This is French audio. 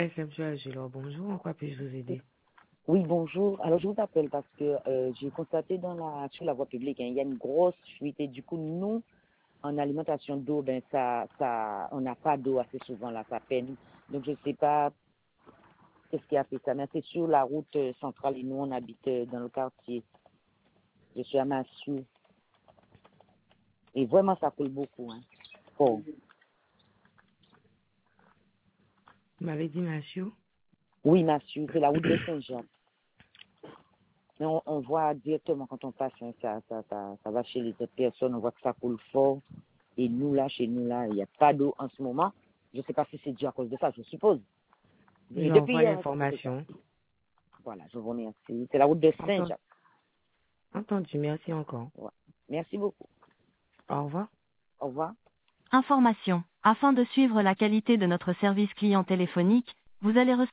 SMCH, Gilles, bonjour, en quoi puis-je vous aider? Oui, bonjour. Alors, je vous appelle parce que j'ai constaté sur la voie publique, hein, il y a une grosse fuite. Et du coup, nous, en alimentation d'eau, on n'a pas d'eau assez souvent, là, ça peine. Donc, je ne sais pas qu'est-ce qui a fait ça. Mais c'est sur la route centrale et nous, on habite dans le quartier. Je suis à Massou. Et vraiment, ça coule beaucoup. Hein. Bon. Vous m'avez dit, monsieur? Oui, Massou, c'est la route de Saint-Jean. Mais on voit directement quand on passe, hein, ça va chez les autres personnes, on voit que ça coule fort. Et nous, là, chez nous, là, il n'y a pas d'eau en ce moment. Je ne sais pas si c'est dû à cause de ça, je suppose. Mais depuis J'envoie hier, ça fait ça. l'information. Voilà, je vous remercie. C'est la route de Entendu, Saint-Jacques. entendu, merci encore. Ouais. Merci beaucoup. Au revoir. Au revoir. Information. Afin de suivre la qualité de notre service client téléphonique, vous allez